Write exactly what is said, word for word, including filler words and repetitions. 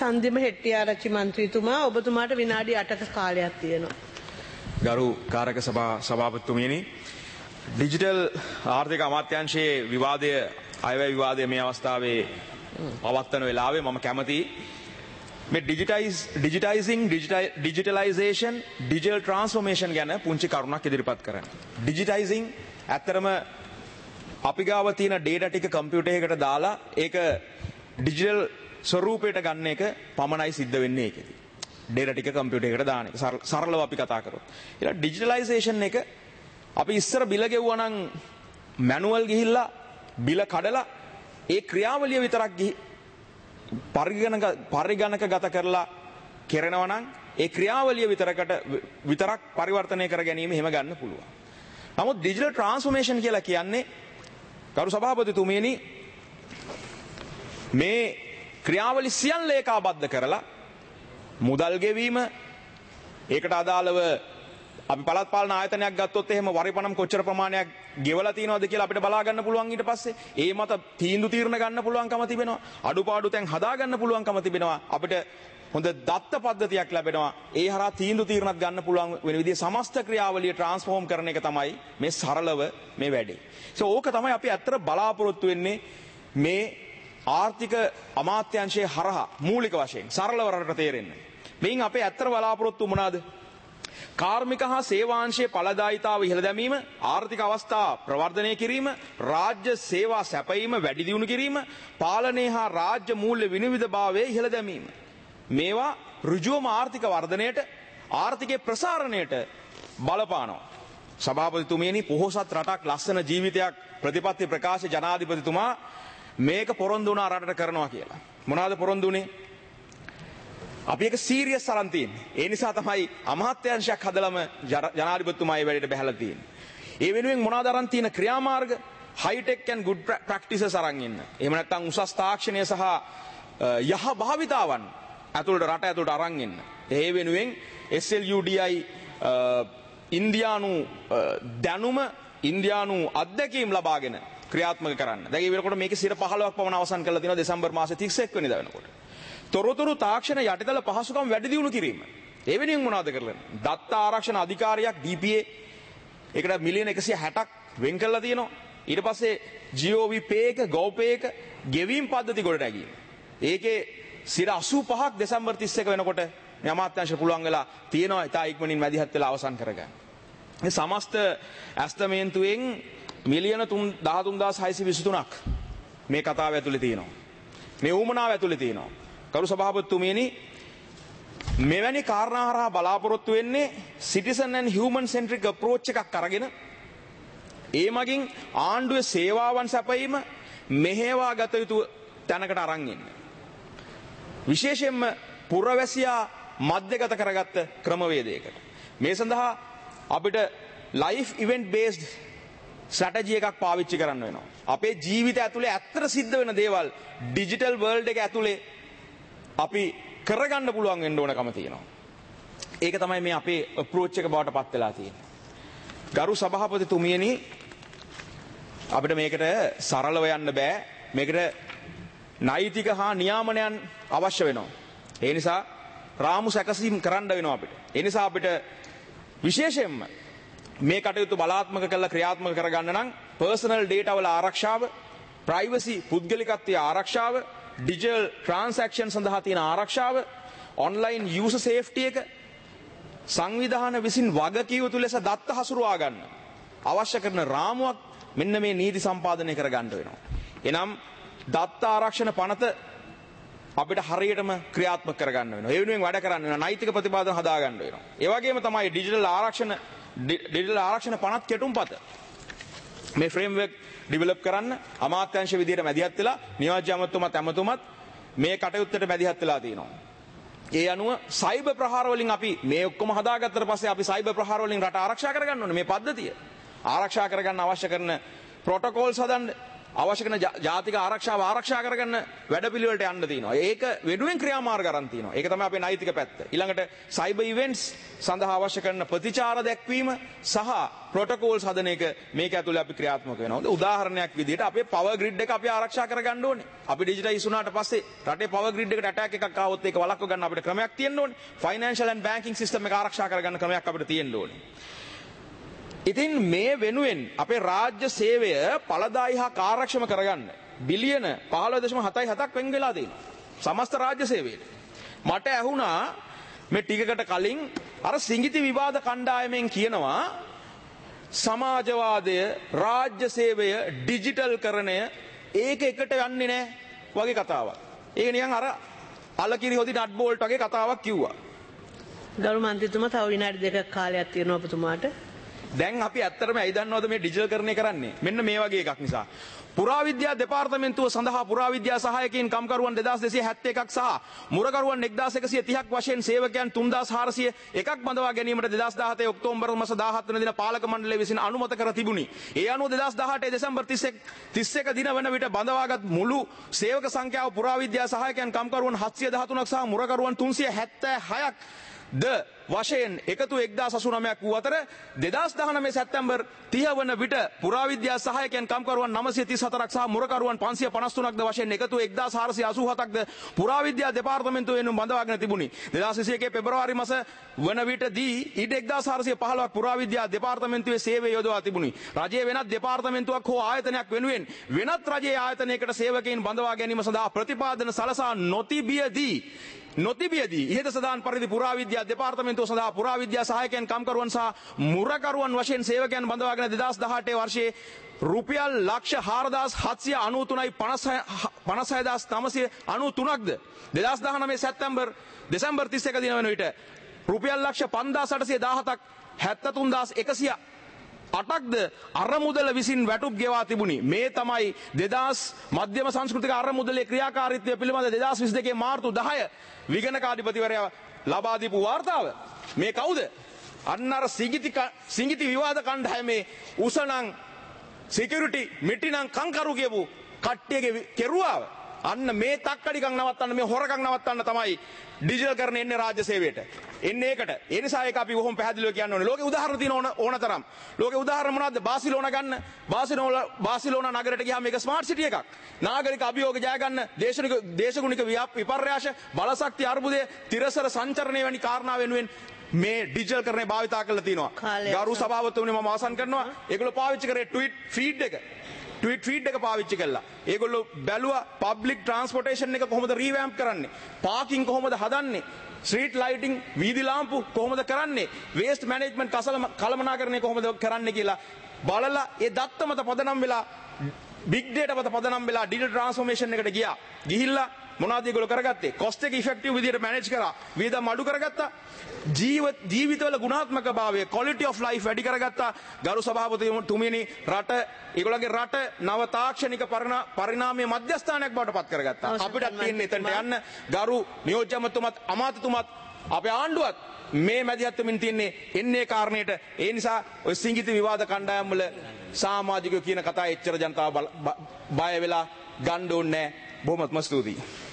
චන්දිම හෙට්ටිආරච්චි මන්ත්‍රීතුමා ඔබතුමාට විනාඩි අටක කාලයක් තියෙනවා. ගරු කාරක සභා සභාපතිතුමියනි, ඩිජිටල් ආර්ථික අමාත්‍යාංශයේ විවාදය අයවැය විවාදය මේ අවස්ථාවේ පවත්වන වෙලාවේ මම කැමතියි මේ digitise digitising digitalisation digital transformation ගැන පුංචි කරුණක් ඉදිරිපත් කරන්න. ඩිජිටයිසිං ඇත්තරම අපි ගාව තියෙන ඩේටා ටික කම්පියුටර් එකකට දාලා ඒක ඩිජිටල් ස්වරූපයට ගන්න එක පමණයි සිද්ධ වෙන්නේ ඒකෙදි. ඩේටා ටික කම්පියුටර් එකකට දාන එක සරලව අපි කතා කරොත්. ඊළඟ ඩිජිටලයිසේෂන් එක අපි ඉස්සර බිල ගෙවුවා නම් මැනුවල් ගිහිල්ලා බිල කඩලා ඒ ක්‍රියාවලිය විතරක් ගිහි පරිගණක පරිගණකගත කරලා කරනවා නම් ඒ ක්‍රියාවලිය විතරකට විතරක් පරිවර්තනය කර ගැනීම එහෙම ගන්න පුළුවන්. නමුත් ඩිජිටල් ට්‍රාන්ස්ෆෝමේෂන් කියලා කියන්නේ ගරු සභාපතිතුමියනි මේ ක්‍රියාවලි සියල්ල ඒකාබද්ධ කරලා මුදල් ගෙවීම ඒකට අදාළව අපි පළාත් පාලන ආයතනයක් ගත්තොත් එහෙම වරිපණම් කොච්චර ප්‍රමාණයක් ගෙවලා තියෙනවද කියලා අපිට බලා ගන්න පුළුවන්. ඊට පස්සේ ඒ මත තීන්දුව తీරන ගන්න පුළුවන්කම තිබෙනවා. අඩුපාඩු තැන් හදා ගන්න පුළුවන්කම තිබෙනවා. අපිට හොඳ දත්ත පද්ධතියක් ලැබෙනවා. ඒ හරහා තීන්දුව తీරනත් ගන්න පුළුවන් වෙන විදිහේ සමස්ත ක්‍රියාවලිය ට්‍රාන්ස්ෆෝම් කරන එක තමයි මේ සරලව මේ වැඩේ. So ඕක තමයි අපි ඇත්තට බලාපොරොත්තු වෙන්නේ මේ ආර්ථික අමාත්‍යාංශයේ හරහා මූලික වශයෙන් සරලව රටට තේරෙන්නේ. මේන් අපේ ඇත්තට බලාපොරොත්තු මොනවාද? කාර්මික හා සේවාංශයේ ඵලදායීතාව ඉහළ දැමීම, ආර්ථික අවස්ථා ප්‍රවර්ධනය කිරීම, රාජ්‍ය සේවා සැපයීම වැඩි දියුණු කිරීම, පාලනය හා රාජ්‍ය මූල්‍ය විනිවිදභාවය ඉහළ දැමීම. මේවා ඍජුවම ආර්ථික වර්ධනයට, ආර්ථිකයේ ප්‍රසාරණයට බලපානවා. සභාපතිතුමියනි, පොහොසත් රටක් ලස්සන ජීවිතයක් ප්‍රතිපත්ති ප්‍රකාශ ජනාධිපතිතුමා මේක පොරොන්දු වුණා රටට කරනවා කියලා. මොනවාද පොරොන්දු වුණේ? අපි ඒක සීරියස් අරන් තියෙන්නේ. ඒ නිසා තමයි අමාත්‍යාංශයක් හදලම ජනාධිපතිතුමා මේ වැඩේට බැහැලා තියෙන්නේ. ඒ වෙනුවෙන් මොනවාද අරන් තියෙන ක්‍රියාමාර්ග? හයිටෙක් ඇන්ඩ් ගුඩ් ප්‍රැක්ටිසස් අරන් ඉන්න. එහෙම නැත්නම් උසස් තාක්ෂණය සහ යහ භාවිතාවන් ඇතුළට රට ඇතුළට අරන් ඉන්න. ඒ වෙනුවෙන් S L U D I ඉන්දියානු දැනුම ඉන්දියානු අත්දැකීම් ලබාගෙන ක්‍රියාත්මක කරන්න. දැන් ඒ වෙනකොට මේකේ සිර පහළොවක් පමණ අවසන් කරලා තියෙනවා දෙසැම්බර් මාසේ තිස් එක් වෙනිදා වෙනකොට. තොරතුරු තාක්ෂණ යටිතල පහසුකම් වැඩි දියුණු කිරීම. ඒ වෙනුවෙන් මොනවද කරලා? දත්ත ආරක්ෂණ අධිකාරියක් ඩී පී ඒ ඒකට මිලියන එකසිය හැටක් වෙන් කරලා තියෙනවා. ඊට පස්සේ ජී ඕ වී පේ එක, ගෝව් පේ එක ගෙවීම් පද්ධති ගොඩ නැගීම. ඒකේ සිර අසූ පහක් දෙසැම්බර් තිස් එක වෙනකොට මේ අමාත්‍යාංශ පුළුවන් වෙලා තියෙනවා ඉතා ඉක්මනින් මැදිහත් වෙලා අවසන් කරගන්න. මේ සමස්ත ඇස්තමේන්තුවෙන් මිලියන දහතුන් දහස් හයසිය විසි තුනක් මේ කතාව ඇතුලේ තියෙනවා. මේ ඌමනාව ඇතුලේ තියෙනවා. කරු සභාපතිතුමියනි, මෙවැනි කාරණා හරහා බලාපොරොත්තු වෙන්නේ citizen and human centric approach එකක් අරගෙන ඒ මගින් ආණ්ඩුවේ සේවාවන් සැපයීම මෙහෙවා ගත යුතු තැනකට අරන් ඉන්න. විශේෂයෙන්ම පුරවැසියා මධ්‍යගත කරගත්ත ක්‍රමවේදයකට. මේ සඳහා අපිට ලයිෆ් ඉවෙන්ට් බේස්ඩ් ස්ට්‍රැටජි එකක් පාවිච්චි කරන්න වෙනවා. අපේ ජීවිත ඇතුලේ ඇත්තට සිද්ධ වෙන දේවල් ඩිජිටල් වර්ල්ඩ් එක ඇතුලේ අපි කරගන්න පුළුවන් වෙන්න ඕනකම තියෙනවා. ඒක තමයි මේ අපේ අප්‍රෝච් එක බවට පත් වෙලා තියෙන්නේ. ගරු සභාපතිතුමියනි, අපිට මේකට සරලව යන්න බෑ. මේකට නෛතික හා නියාමනයන් අවශ්‍ය වෙනවා. ඒ නිසා රාමු සැකසීම් කරන්න වෙනවා අපිට. ඒ නිසා අපිට විශේෂයෙන්ම මේ කටයුතු බලාත්මක කරලා ක්‍රියාත්මක කරගන්න නම් පර්සනල් ඩේටා වල ආරක්ෂාව, ප්‍රයිවසි පුද්ගලිකත්වයේ ආරක්ෂාව, ඩිජිටල් ට්‍රාන්සැක්ෂන් සඳහා තියෙන ආරක්ෂාව, ඔන්ලයින් යූසර් සේෆ්ටි එක, සංවිධාන විසින් වගකිව යුතු ලෙස දත්ත හසුරුවා ගන්න අවශ්‍ය කරන රාමුවක් මෙන්න මේ නීති සම්පාදනය කරගන්න වෙනවා. එනම් දත්ත ආරක්ෂණ පනත අපිට හරියටම ක්‍රියාත්මක කරගන්න වෙනවා. ඒ වෙනුවෙන් වැඩ කරන්න වෙනවා. නෛතික ප්‍රතිපාදන හදා ගන්න වෙනවා. ඒ වගේම තමයි ඩිජිටල් ආරක්ෂණ ඩිජිටල් ආරක්ෂණ පනත් කෙටුම්පත මේ ෆ්‍රේම්වර්ක් ඩිවෙලොප් කරන්න අමාත්‍යාංශ විදියට මැදිහත් වෙලා නියෝජ්‍ය අමාත්‍යතුමත් ඇමතුමත් මේ කටයුත්තට මැදිහත් වෙලා තියෙනවා. ඒ අනුව සයිබර් ප්‍රහාර වලින් අපි මේ ඔක්කොම හදාගත්තට පස්සේ අපි සයිබර් ප්‍රහාර වලින් රට ආරක්ෂා කරගන්න ඕනේ. මේ පද්ධතිය ආරක්ෂා කරගන්න අවශ්‍ය කරන ප්‍රොටෝකෝල්ස් හදන්න, අවශ්‍ය කරන ජාතික ආරක්ෂාව ආරක්ෂා කරගන්න වැඩපිළිවෙලට යන්න තියෙනවා. ඒක වෙනුවෙන් ක්‍රියාමාර්ග අරන් තියෙනවා. ඒක තමයි අපේ නෛතික පැත්ත. ඊළඟට සයිබර් ඉවෙන්ට්ස් සඳහා අවශ්‍ය කරන ප්‍රතිචාර දැක්වීම සහ ප්‍රොටෝකෝල්ස් හදන එක මේක ඇතුළේ අපි ක්‍රියාත්මක වෙනවා. උදාහරණයක් විදිහට අපේ පවර් ග්‍රිඩ් එක අපි ආරක්ෂා කරගන්න ඕනේ. අපි ඩිජිටයිස් වුණාට පස්සේ රටේ පවර් ග්‍රිඩ් එකට ඇටැක් එකක් ආවොත් ඒක වළක්ව ගන්න අපිට ක්‍රමයක් තියෙන්න ඕනේ. ෆයිනෑන්ෂල් ඇන්ඩ් බැංකින් සිස්ටම් එක ආරක්ෂා කරගන්න ක්‍රමයක් අපිට තියෙන්න ඕනේ. ඉතින් මේ වෙනුවෙන් අපේ රාජ්‍ය සේවය ඵලදායී හා කාර්යක්ෂම කරගන්න බිලියන පහළොව දශම හතයි හතක් වෙන් වෙලා තියෙනවා. සමස්ත රාජ්‍ය සේවයට. මට ඇහුණා මේ ටිකකට කලින් අර සිඟිති විවාද කණ්ඩායමෙන් කියනවා සමාජවාදය රාජ්‍ය සේවය ඩිජිටල් කරණය ඒක එකට යන්නේ නැහැ වගේ කතාවක්. ඒක නිකන් අර අලකිරි හොදි නට් බෝල්ට් වගේ කතාවක් කිව්වා. ගරු මන්ත්‍රීතුමා තව විනාඩි දෙකක් කාලයක් තියෙනවා ඔබතුමාට. දැන් අපි ඇත්තටම ඇයි දන්නවද මේ ඩිජිටල් කරණය කරන්නේ? මෙන්න මේ වගේ එකක් නිසා. පුරාවිද්‍යා දෙපාර්තමේන්තුව සඳහා පුරාවිද්‍යා සහායකයින් කම්කරුවන් දෙදාස් දෙසිය හැත්තෑ එකක් සහ මුරකරුවන් එක්දාස් එකසිය තිහක් වශයෙන් සේවකයන් තුන්දාස් හාරසිය එකක් බඳවා ගැනීමට දෙදාස් දාහතේ ඔක්තෝබර් මාස දාහත් වෙනි දින පාලක මණ්ඩලය විසින් අනුමත කර තිබුණි. ඒ අනුව දෙදාස් දහඅටේ දෙසැම්බර් තිස් එක දින වන විට බඳවාගත් මුළු සේවක සංඛ්‍යාව පුරාවිද්‍යා සහායකයන් කම්කරුවන් හත්සිය දහතුනක් සහ මුරකරුවන් තුන්සිය හැත්තෑ හයක් ද වශයෙන් එකතු එක්දාස් අසූ නවයක් වූ අතර දෙදාස් දහනවය සැප්තැම්බර් තිහ වන විට පුරාවිද්‍යා සහායකයන් කම්කරුවන් නවසිය තිස් හතරක් සහ මුරකරුවන් පන්සිය පනස් තුනක් ද වශයෙන් එකතු එක්දාස් හාරසිය අසූ හතක් ද පුරාවිද්‍යා දෙපාර්තමේන්තුව වෙනුවෙන් බඳවාගෙන තිබුණි. දෙදාස් විසි එකේ පෙබරවාරි මාස වන විටදී ඊට එක්දාස් හාරසිය පහළොවක් පුරාවිද්‍යා දෙපාර්තමේන්තුවේ සේවය යොදවා තිබුණි. රජයේ වෙනත් දෙපාර්තමේන්තුවක් හෝ ආයතනයක් වෙනුවෙන් වෙනත් රජයේ ආයතනයකට සේවකයින් බඳවා ගැනීම සඳහා ප්‍රතිපාදන සලසා නොතිබියදී නොතිබියදී ඉහත සඳහන් පරිදි පුරාවිද්‍යා දෙපාර්තමේන්තුව සඳහා පුරාවිද්‍යා සහායකයන් කම්කරුවන් සහ මුරකරුවන් වශයෙන් සේවකයන් බඳවාගෙන දෙදාස් දහඅටේ වර්ෂයේ රුපියල් ලක්ෂ හාරදාස් හත්සිය අනූ තුනයි පනස් හයදාස් නවසිය අනූ තුනක් ද දෙදාස් දහනවය සැප්තැම්බර් දෙසැම්බර් තිස් එක දින වන විට රුපියල් ලක්ෂ පන්දාස් අටසිය දාහතක් හැත්තෑ තුන්දාස් එකසිය අටක්ද අරමුදල විසින් වැටුප් ගෙවා තිබුණි. මේ තමයි දෙදාස් මධ්‍යම සංස්කෘතික අරමුදලේ ක්‍රියාකාරීත්වය පිළිබඳ දෙදාස් විසි දෙකේ මාර්තු දහය විගණකාධිපතිවරයා ලබා දීපු වාර්තාව. මේ කවුද? අන්න අර සිඟිති සිඟිති විවාද කණ්ඩායමේ උසනම් සිකියුරිටි මිටිනම් කංකරු කියපු කට්ටියගේ කෙරුවාව. අන්න මේ තක්කඩිකම් නවත්තන්න මේ හොරකම් නවත්තන්න තමයි ඩිජිටල් කරන එන්නේ රාජ්‍ය සේවයට. එන්නේ ඒකට. ඒ නිසා ඒක අපි කොහොම පැහැදිලිව කියන්න ඕනේ. ලෝකේ උදාහරණ තියෙන ඕන ඕන තරම්. ලෝකේ උදාහරණ මොනවද? බාසිලෝනා ගන්න. බාසිලෝනා බාසිලෝනා නගරයට ගියාම මේක ස්මාර්ට් සිටි එකක්. නාගරික අභියෝග ජය ගන්න, දේශනික දේශගුණික විපර්යාස, බලශක්ති අර්බුදය, තිරසර සංචරණය වැනි කාරණා වෙනුවෙන් මේ ඩිජිටල් කරන්නේ භාවිතා කරලා තිනවා. ගරු සභාපතිතුමනි මම අවසන් කරනවා. ඒගොල්ලෝ පාවිච්චි කරේ ට්වීට් ෆීඩ් එක. ට්වීට් ෆීඩ් එක පාවිච්චි කළා. ඒගොල්ලෝ බැලුවා පබ්ලික් ට්‍රාන්ස්පෝර්ටේෂන් එක කොහොමද රීවැම්ප් කරන්නේ? පාකින් කොහොමද හදන්නේ? ස්ට්‍රීට් ලයිටිං වීදි ලාම්පු කොහොමද කරන්නේ? වේස්ට් මැනේජ්මන්ට් කළමනාකරණය කොහොමද කරන්නේ කියලා බලලා ඒ දත්ත මත පදනම් වෙලා බිග් ඩේටා මත පදනම් වෙලා ඩිජිටල් ට්‍රාන්ස්ෆෝමේෂන් එකට ගියා. ගිහිල්ලා මොනවද ඒගොල්ලෝ කරගත්තේ? කොස්ට් එක ඉෆෙක්ටිව් විදිහට මැනේජ් කරා. වියදම් අඩු කරගත්තා. ජීවිත ජීවිතවල ගුණාත්මක භාවය quality of life වැඩි කරගත්තා. ගරු සභාපතිතුමියනි රට ඒගොල්ලන්ගේ රට නව තාක්ෂණික පරිණාමයේ මධ්‍යස්ථානයක් බවට පත් කරගත්තා. අපිට තියෙන්නේ එතනට යන්න. ගරු නියෝජ්‍ය අමාත්‍යතුමත් අමාත්‍යතුමත් අපේ ආණ්ඩුවත් මේ මැදිහත් වෙමින් තියන්නේ එන්නේ කාරණේට. ඒ නිසා ඔය සිඟිති විවාද කණ්ඩායම් වල සමාජිකයෝ කියන කතා එච්චර ජනතාව බය වෙලා ගන්න ඕනේ නැහැ. බොහොමත්ම ස්තුතියි.